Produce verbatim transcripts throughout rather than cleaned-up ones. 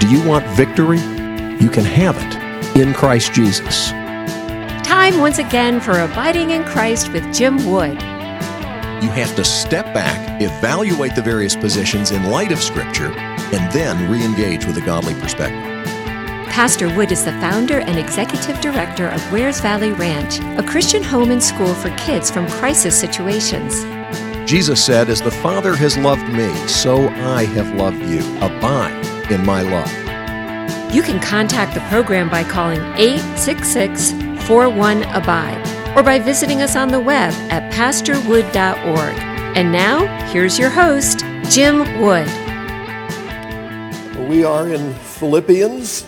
Do you want victory? You can have it in Christ Jesus. Time once again for Abiding in Christ with Jim Wood. You have to step back, evaluate the various positions in light of Scripture, and then re-engage with a godly perspective. Pastor Wood is the founder and executive director of Wares Valley Ranch, a Christian home and school for kids from crisis situations. Jesus said, "As the Father has loved me, so I have loved you. Abide in my love." You can contact the program by calling eight six six, four one, abide or by visiting us on the web at pastor wood dot org. And now, here's your host, Jim Wood. We are in Philippians.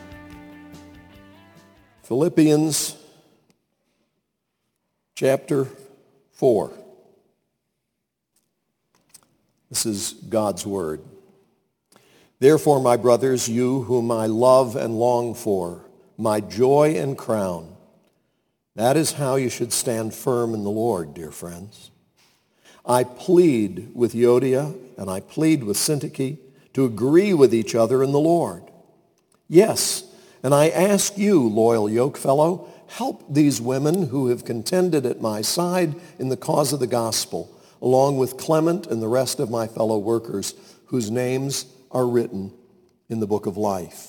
Philippians chapter four. This is God's word. Therefore, my brothers, you whom I love and long for, my joy and crown, that is how you should stand firm in the Lord, dear friends. I plead with Euodia and I plead with Syntyche to agree with each other in the Lord. Yes, and I ask you, loyal yokefellow, help these women who have contended at my side in the cause of the gospel, along with Clement and the rest of my fellow workers whose names are written in the book of life.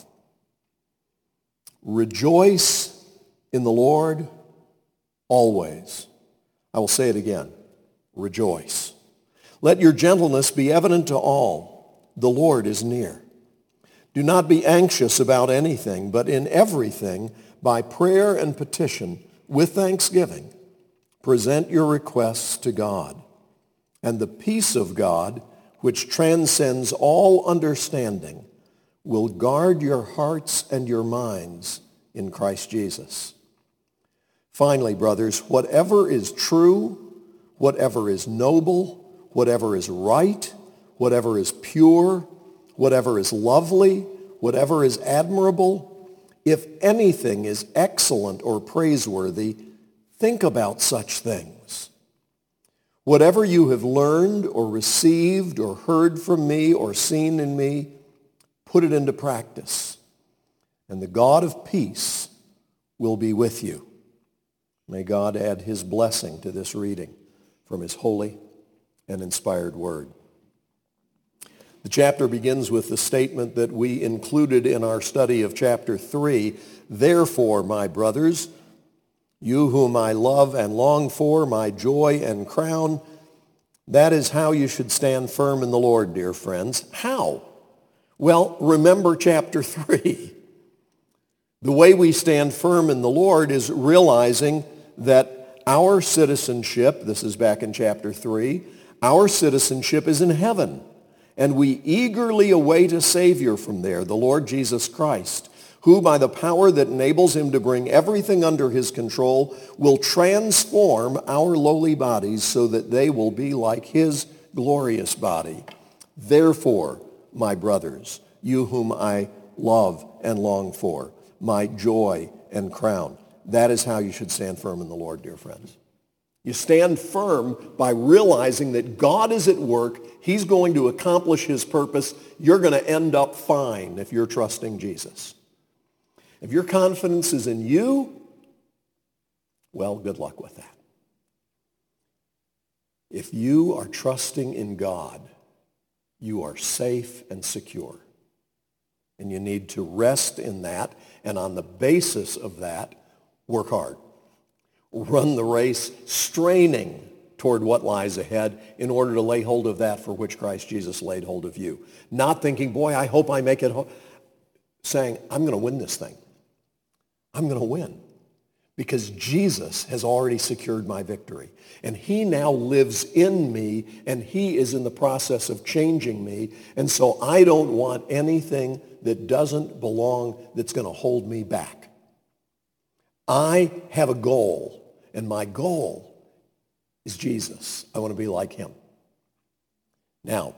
Rejoice in the Lord always. I will say it again. Rejoice. Let your gentleness be evident to all. The Lord is near. Do not be anxious about anything, but in everything, by prayer and petition, with thanksgiving, present your requests to God. And the peace of God, which transcends all understanding, will guard your hearts and your minds in Christ Jesus. Finally, brothers, whatever is true, whatever is noble, whatever is right, whatever is pure, whatever is lovely, whatever is admirable, if anything is excellent or praiseworthy, think about such things. Whatever you have learned or received or heard from me or seen in me, put it into practice, and the God of peace will be with you. May God add his blessing to this reading from his holy and inspired word. The chapter begins with the statement that we included in our study of chapter three. Therefore, my brothers, you whom I love and long for, my joy and crown, that is how you should stand firm in the Lord, dear friends. How? Well, remember chapter three. The way we stand firm in the Lord is realizing that our citizenship, this is back in chapter three, our citizenship is in heaven. And we eagerly await a Savior from there, the Lord Jesus Christ, who by the power that enables him to bring everything under his control will transform our lowly bodies so that they will be like his glorious body. Therefore, my brothers, you whom I love and long for, my joy and crown, that is how you should stand firm in the Lord, dear friends. You stand firm by realizing that God is at work. He's going to accomplish his purpose. You're going to end up fine if you're trusting Jesus. If your confidence is in you, well, good luck with that. If you are trusting in God, you are safe and secure. And you need to rest in that, and on the basis of that, work hard. Run the race, straining toward what lies ahead in order to lay hold of that for which Christ Jesus laid hold of you. Not thinking, boy, I hope I make it home. Saying, I'm going to win this thing. I'm going to win. Because Jesus has already secured my victory. And he now lives in me, and he is in the process of changing me. And so I don't want anything that doesn't belong that's going to hold me back. I have a goal. And my goal is Jesus. I want to be like him. Now,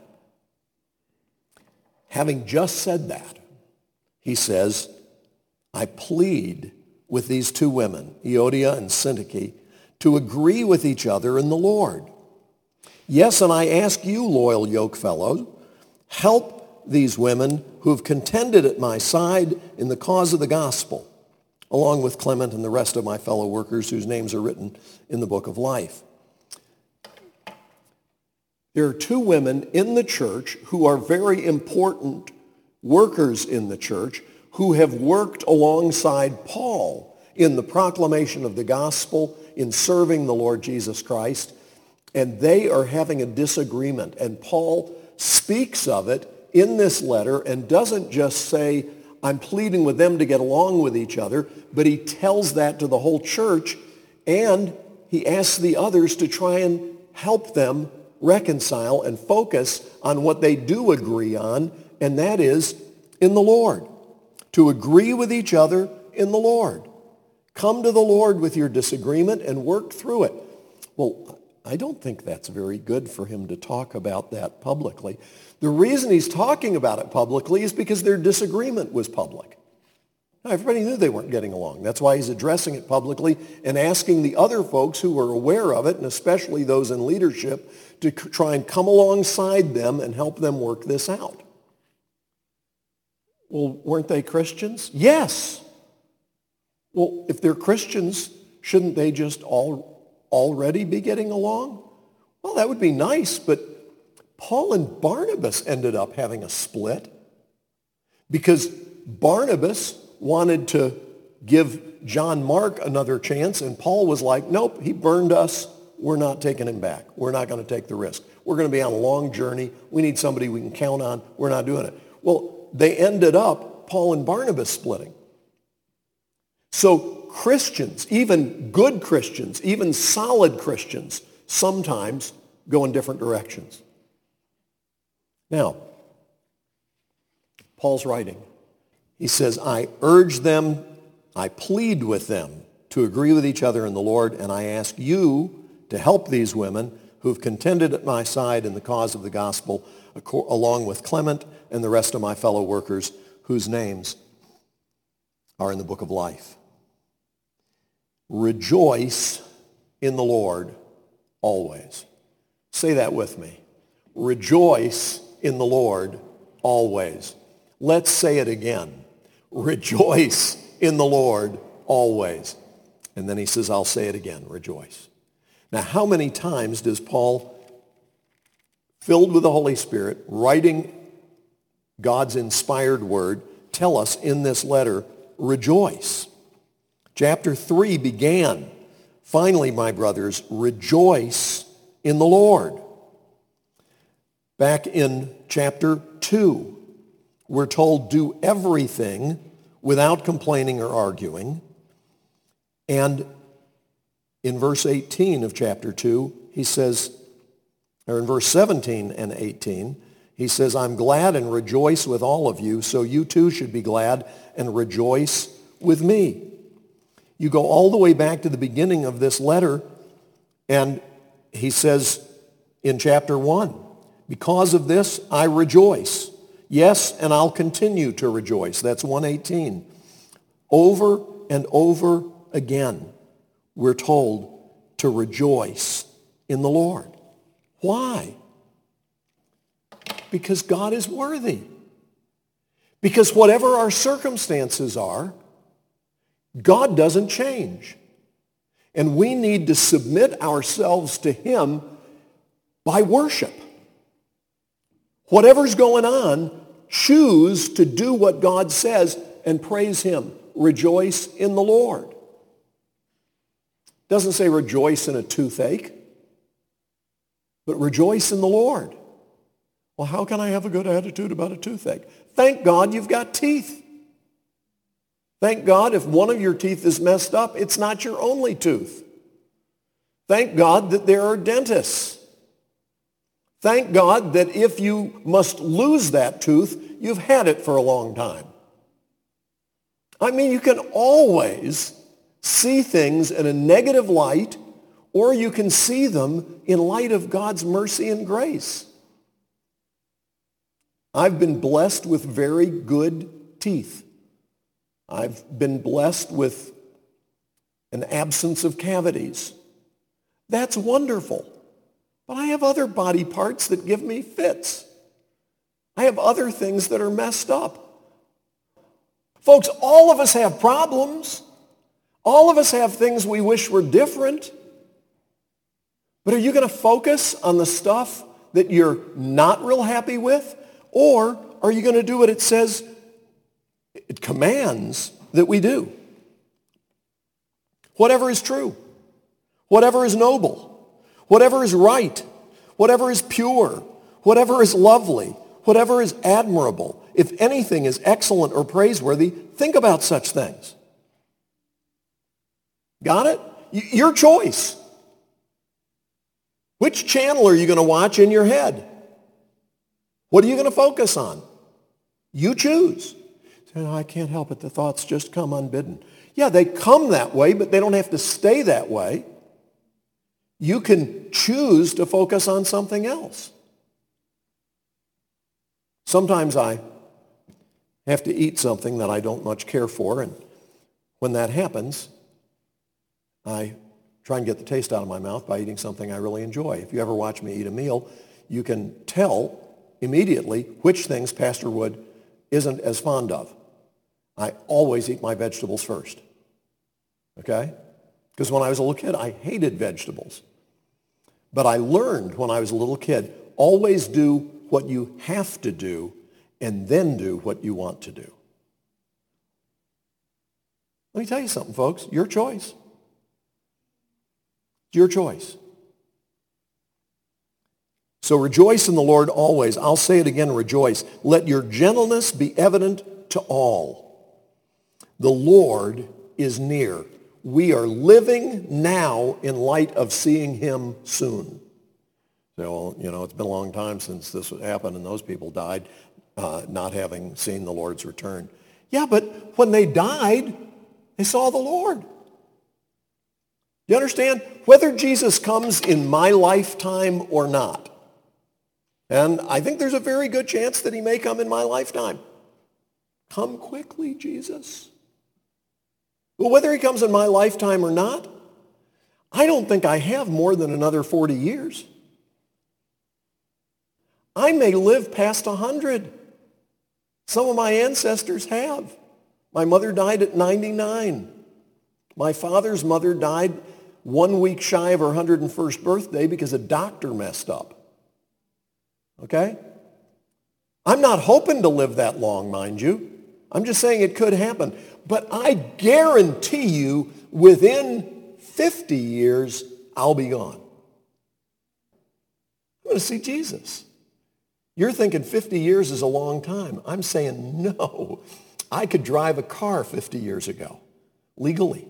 having just said that, he says, I plead with these two women, Euodia and Syntyche, to agree with each other in the Lord. Yes, and I ask you, loyal yokefellows, help these women who have contended at my side in the cause of the gospel, along with Clement and the rest of my fellow workers whose names are written in the book of life. There are two women in the church who are very important workers in the church who have worked alongside Paul in the proclamation of the gospel, in serving the Lord Jesus Christ, and they are having a disagreement. And Paul speaks of it in this letter and doesn't just say, I'm pleading with them to get along with each other, but he tells that to the whole church, and he asks the others to try and help them reconcile and focus on what they do agree on, and that is in the Lord. To agree with each other in the Lord. Come to the Lord with your disagreement and work through it. Well, I don't think that's very good for him to talk about that publicly. The reason he's talking about it publicly is because their disagreement was public. Now, everybody knew they weren't getting along. That's why he's addressing it publicly and asking the other folks who were aware of it, and especially those in leadership, to try and come alongside them and help them work this out. Well, weren't they Christians? Yes. Well, if they're Christians, shouldn't they just all already be getting along? Well, that would be nice, but Paul and Barnabas ended up having a split because Barnabas wanted to give John Mark another chance, and Paul was like, nope, he burned us. We're not taking him back. We're not going to take the risk. We're going to be on a long journey. We need somebody we can count on. We're not doing it. Well, they ended up, Paul and Barnabas, splitting. So Christians, even good Christians, even solid Christians, sometimes go in different directions. Now, Paul's writing. He says, I urge them, I plead with them to agree with each other in the Lord, and I ask you to help these women who have contended at my side in the cause of the gospel, along with Clement and the rest of my fellow workers whose names are in the book of life. Rejoice in the Lord always. Say that with me. Rejoice in the Lord always. Let's say it again. Rejoice in the Lord always. And then he says, I'll say it again, rejoice. Now, how many times does Paul, filled with the Holy Spirit, writing God's inspired word, tell us in this letter, rejoice? Chapter three began, finally, my brothers, rejoice in the Lord. Back in chapter two, we're told, do everything without complaining or arguing. And in verse eighteen of chapter two, he says, or in verse seventeen and eighteen, he says, I'm glad and rejoice with all of you, so you too should be glad and rejoice with me. You go all the way back to the beginning of this letter, and he says in chapter one, because of this I rejoice. Yes, and I'll continue to rejoice. That's one eighteen. Over and over again, we're told to rejoice in the Lord. Why? Because God is worthy. Because whatever our circumstances are, God doesn't change. And we need to submit ourselves to him by worship. Whatever's going on, choose to do what God says and praise him. Rejoice in the Lord. It doesn't say rejoice in a toothache, but rejoice in the Lord. Well, how can I have a good attitude about a toothache? Thank God you've got teeth. Thank God if one of your teeth is messed up, it's not your only tooth. Thank God that there are dentists. Thank God that if you must lose that tooth, you've had it for a long time. I mean, you can always see things in a negative light, or you can see them in light of God's mercy and grace. I've been blessed with very good teeth. I've been blessed with an absence of cavities. That's wonderful. But I have other body parts that give me fits. I have other things that are messed up. Folks, all of us have problems. All of us have things we wish were different. But are you going to focus on the stuff that you're not real happy with? Or are you going to do what it says, it commands that we do? Whatever is true, whatever is noble, whatever is right, whatever is pure, whatever is lovely, whatever is admirable, if anything is excellent or praiseworthy, think about such things. Got it? Y- your choice. Which channel are you going to watch in your head? What are you going to focus on? You choose. Oh, I can't help it. The thoughts just come unbidden. Yeah, they come that way, but they don't have to stay that way. You can choose to focus on something else. Sometimes I have to eat something that I don't much care for, and when that happens, I try and get the taste out of my mouth by eating something I really enjoy. If you ever watch me eat a meal, you can tell immediately which things Pastor Wood isn't as fond of. I always eat my vegetables first, okay? Because when I was a little kid, I hated vegetables. But I learned when I was a little kid, always do what you have to do and then do what you want to do. Let me tell you something, folks. Your choice. Your choice. So rejoice in the Lord always. I'll say it again, rejoice. Let your gentleness be evident to all. The Lord is near. We are living now in light of seeing him soon. So, you know, it's been a long time since this happened and those people died uh, not having seen the Lord's return. Yeah, but when they died, they saw the Lord. You understand? Whether Jesus comes in my lifetime or not, and I think there's a very good chance that he may come in my lifetime. Come quickly, Jesus. Well, whether he comes in my lifetime or not, I don't think I have more than another forty years. I may live past one hundred. Some of my ancestors have. My mother died at ninety-nine. My father's mother died one week shy of her one hundred first birthday because a doctor messed up. Okay? I'm not hoping to live that long, mind you. I'm just saying it could happen. But I guarantee you, within fifty years, I'll be gone. I'm going to see Jesus. You're thinking fifty years is a long time. I'm saying no. I could drive a car fifty years ago, legally.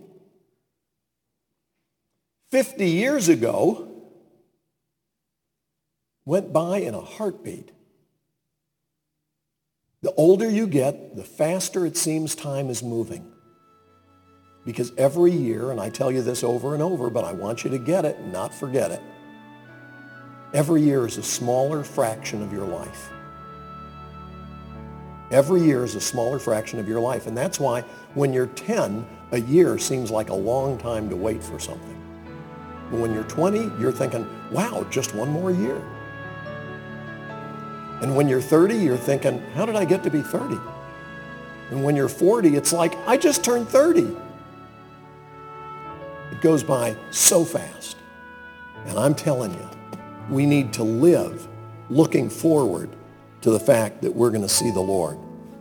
fifty years ago went by in a heartbeat. The older you get, the faster it seems time is moving. Because every year, and I tell you this over and over, but I want you to get it and not forget it, every year is a smaller fraction of your life. Every year is a smaller fraction of your life. And that's why when you're ten, a year seems like a long time to wait for something. But when you're twenty, you're thinking, wow, just one more year. And when you're thirty, you're thinking, how did I get to be thirty? And when you're forty, it's like, I just turned thirty. It goes by so fast. And I'm telling you, we need to live looking forward to the fact that we're going to see the Lord.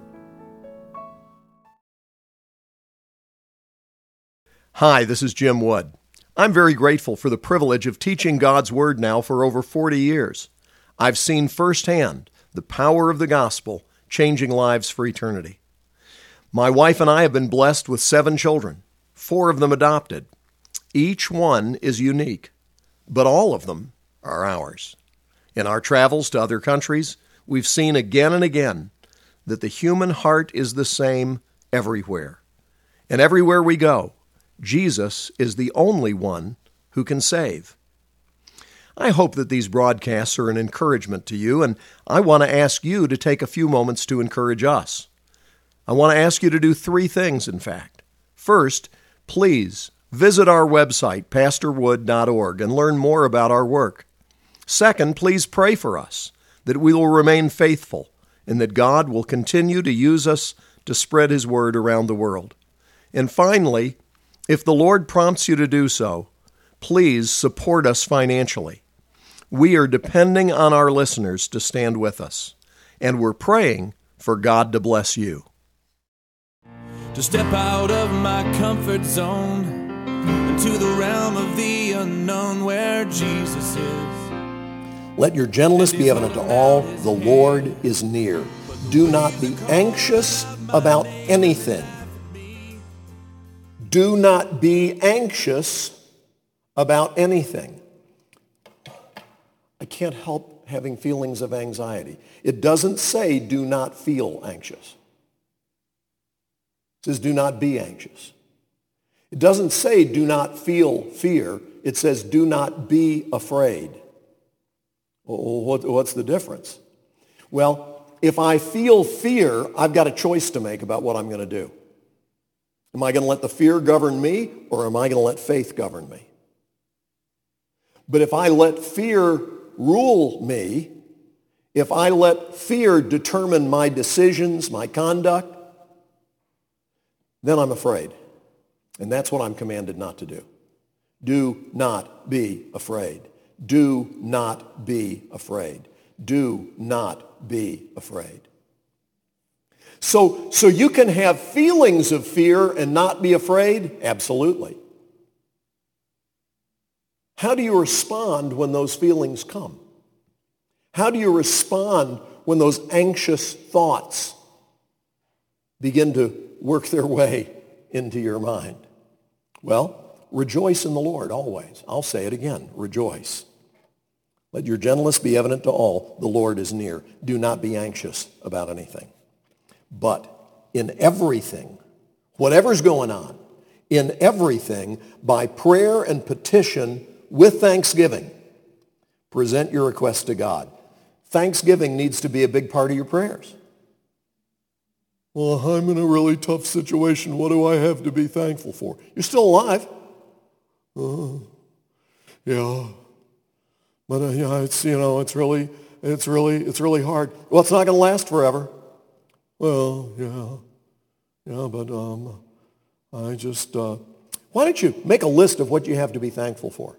Hi, this is Jim Wood. I'm very grateful for the privilege of teaching God's Word now for over forty years. I've seen firsthand the power of the gospel changing lives for eternity. My wife and I have been blessed with seven children, four of them adopted. Each one is unique, but all of them are ours. In our travels to other countries, we've seen again and again that the human heart is the same everywhere. And everywhere we go, Jesus is the only one who can save. I hope that these broadcasts are an encouragement to you, and I want to ask you to take a few moments to encourage us. I want to ask you to do three things, in fact. First, please visit our website, pastor wood dot org, and learn more about our work. Second, please pray for us, that we will remain faithful and that God will continue to use us to spread His word around the world. And finally, if the Lord prompts you to do so, please support us financially. We are depending on our listeners to stand with us, and we're praying for God to bless you. To step out of my comfort zone into the realm of the unknown where Jesus is. Let your gentleness be evident to all. The Lord is near. Do not be anxious about anything. Do not be anxious about anything. I can't help having feelings of anxiety. It doesn't say do not feel anxious. It says do not be anxious. It doesn't say do not feel fear. It says do not be afraid. Well, what, what's the difference? Well, if I feel fear, I've got a choice to make about what I'm going to do. Am I going to let the fear govern me, or am I going to let faith govern me? But if I let fear rule me, if I let fear determine my decisions, my conduct, then I'm afraid. And that's what I'm commanded not to do. Do not be afraid. Do not be afraid. Do not be afraid. So, so you can have feelings of fear and not be afraid? Absolutely. How do you respond when those feelings come? How do you respond when those anxious thoughts begin to work their way into your mind? Well, rejoice in the Lord always. I'll say it again, rejoice. Let your gentleness be evident to all. The Lord is near. Do not be anxious about anything. But in everything, whatever's going on, in everything, by prayer and petition with thanksgiving, present your requests to God. Thanksgiving needs to be a big part of your prayers. Well, I'm in a really tough situation. What do I have to be thankful for? You're still alive. Uh, yeah. But uh, yeah, it's, you know, it's really, it's really, it's really hard. Well, it's not going to last forever. Well, yeah, yeah, but um, I just, uh, why don't you make a list of what you have to be thankful for?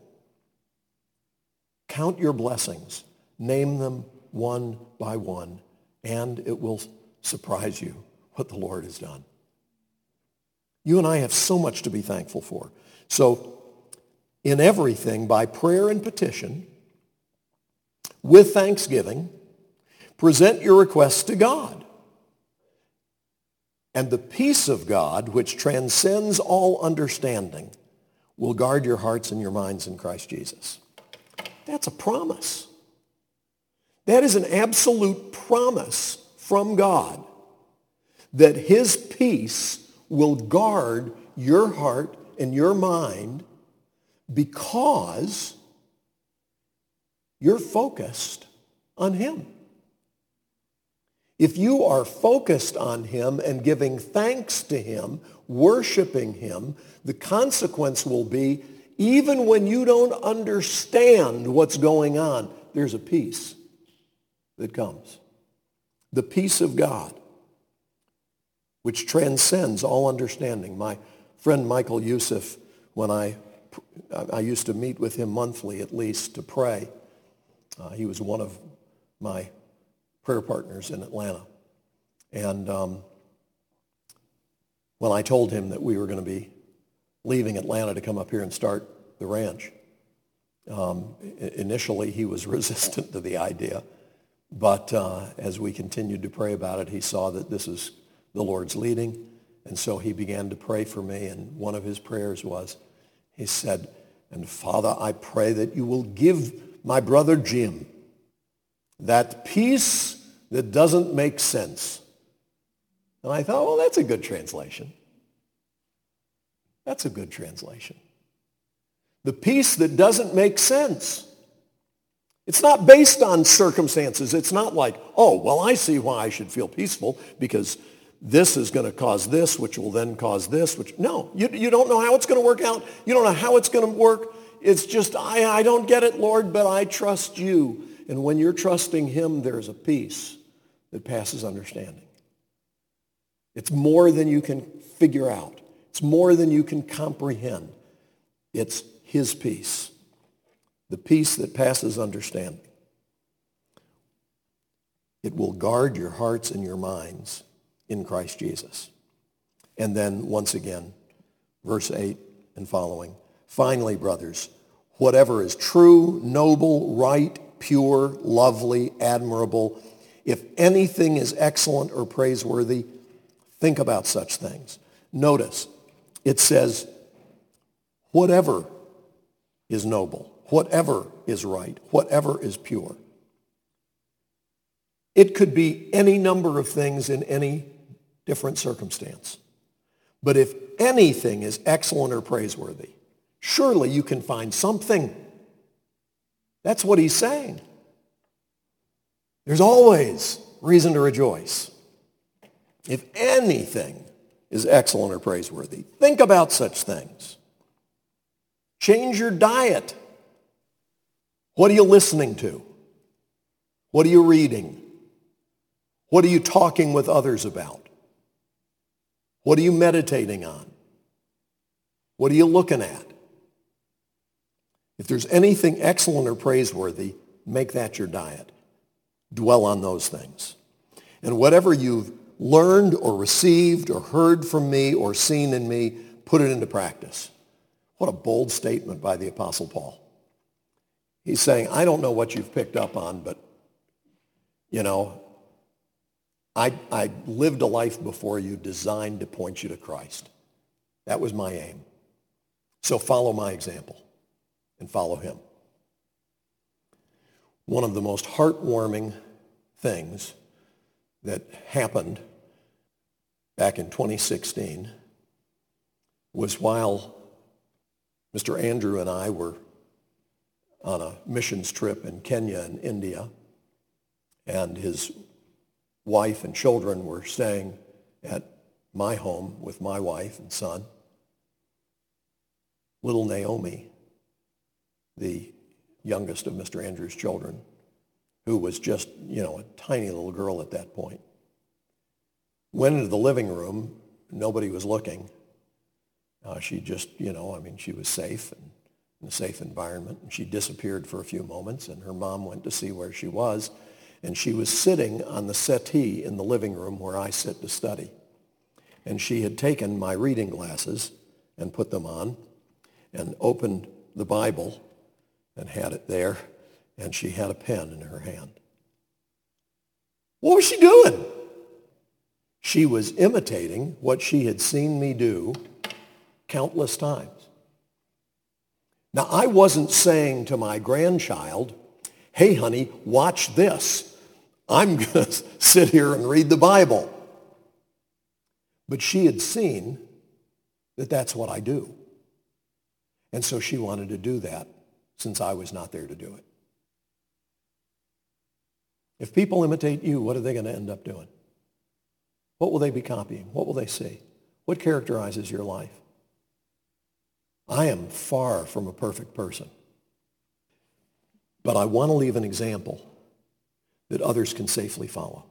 Count your blessings. Name them one by one, and it will surprise you what the Lord has done. You and I have so much to be thankful for. So, in everything, by prayer and petition, with thanksgiving, present your requests to God. And the peace of God, which transcends all understanding, will guard your hearts and your minds in Christ Jesus. That's a promise. That is an absolute promise from God that his peace will guard your heart and your mind because you're focused on him. If you are focused on him and giving thanks to him, worshiping him, the consequence will be, even when you don't understand what's going on, there's a peace that comes. The peace of God, which transcends all understanding. My friend Michael Youssef, when I, I used to meet with him monthly at least to pray, uh, he was one of my prayer partners in Atlanta. And um, when I told him that we were going to be leaving Atlanta to come up here and start the ranch, um, initially he was resistant to the idea. But uh, as we continued to pray about it, he saw that this is the Lord's leading. And so he began to pray for me. And one of his prayers was, he said, "And Father, I pray that you will give my brother Jim that peace that doesn't make sense." And I thought, well, that's a good translation. That's a good translation. The peace that doesn't make sense. It's not based on circumstances. It's not like, oh, well, I see why I should feel peaceful because this is going to cause this, which will then cause this. Which No, you, you don't know how it's going to work out. You don't know how it's going to work. It's just, I, I don't get it, Lord, but I trust you. And when you're trusting him, there's a peace that passes understanding. It's more than you can figure out. It's more than you can comprehend. It's his peace, the peace that passes understanding. It will guard your hearts and your minds in Christ Jesus. And then, once again, verse eight and following. Finally, brothers, whatever is true, noble, right, pure, lovely, admirable, if anything is excellent or praiseworthy, think about such things. Notice, it says, whatever is noble, whatever is right, whatever is pure. It could be any number of things in any different circumstance. But if anything is excellent or praiseworthy, surely you can find something. That's what he's saying. There's always reason to rejoice. If anything is excellent or praiseworthy, think about such things. Change your diet. What are you listening to? What are you reading? What are you talking with others about? What are you meditating on? What are you looking at? If there's anything excellent or praiseworthy, make that your diet. Dwell on those things. And whatever you've learned or received or heard from me or seen in me, put it into practice. What a bold statement by the Apostle Paul. He's saying, I don't know what you've picked up on, but, you know, I, I lived a life before you designed to point you to Christ. That was my aim. So follow my example and follow him. One of the most heartwarming things that happened back in twenty sixteen was while Mister Andrew and I were on a missions trip in Kenya and India, and his wife and children were staying at my home with my wife and son. Little Naomi, the youngest of Mister Andrew's children, who was just, you know, a tiny little girl at that point, went into the living room. Nobody was looking. Uh, she just, you know, I mean, she was safe and in a safe environment. And she disappeared for a few moments, and her mom went to see where she was. And she was sitting on the settee in the living room where I sit to study. And she had taken my reading glasses and put them on and opened the Bible and had it there, and she had a pen in her hand. What was she doing? She was imitating what she had seen me do countless times. Now, I wasn't saying to my grandchild, hey, honey, watch this. I'm going to sit here and read the Bible. But she had seen that that's what I do. And so she wanted to do that since I was not there to do it. If people imitate you, what are they going to end up doing? What will they be copying? What will they see? What characterizes your life? I am far from a perfect person. But I want to leave an example that others can safely follow.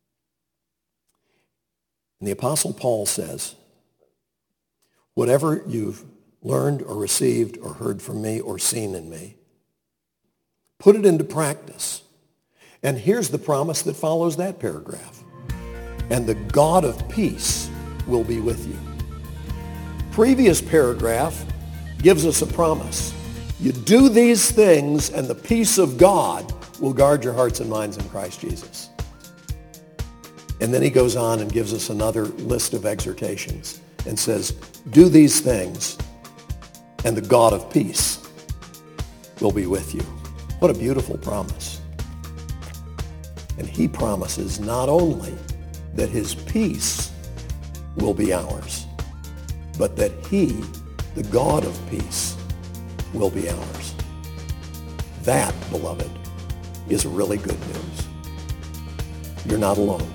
And the Apostle Paul says, whatever you've learned or received or heard from me or seen in me, put it into practice. And here's the promise that follows that paragraph. And the God of peace will be with you. Previous paragraph gives us a promise. You do these things and the peace of God will guard your hearts and minds in Christ Jesus. And then he goes on and gives us another list of exhortations and says, do these things and the God of peace will be with you. What a beautiful promise. And he promises not only that his peace will be ours, but that he, the God of peace, will be ours. That, beloved, is really good news. You're not alone.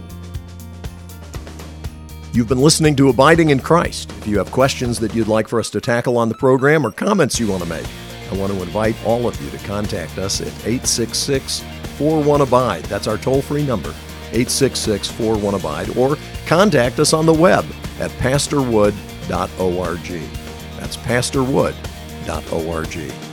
You've been listening to Abiding in Christ. If you have questions that you'd like for us to tackle on the program or comments you want to make, I want to invite all of you to contact us at eight six six, four one, ABIDE. That's our toll-free number, eight six six, four one, ABIDE, or contact us on the web at pastor wood dot org. That's pastor wood dot org.